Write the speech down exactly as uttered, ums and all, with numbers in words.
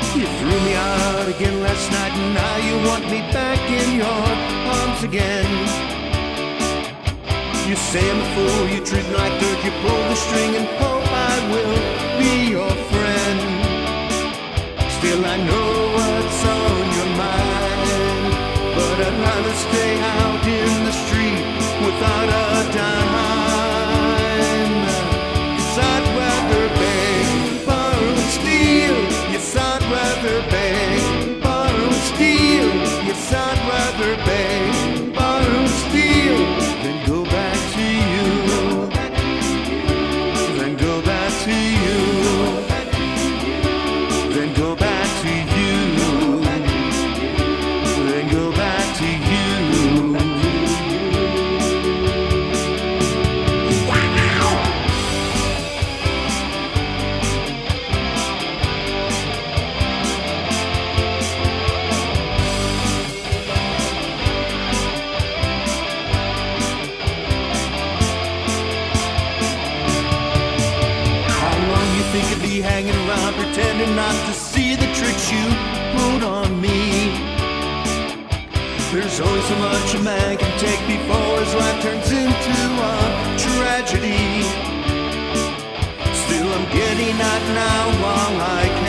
You threw me out again last night, and now you want me back in your arms again. You say I'm a fool, you treat me like dirt, you pull the string and hope I will be your friend. Still I know what's on your mind, but I'd rather stay out in the street without a dime. 'Cause I'd rather beg, borrow and steal. Yes, I'd rather beg, borrow and steal. Yes, I'd rather beg, borrow and steal than go back to you, then go back to you, then go back to you, then go back to you. Think of be hanging around pretending not to see the tricks you pulled on me. There's only so much a man can take before his life turns into a tragedy. Still I'm getting out now while I can.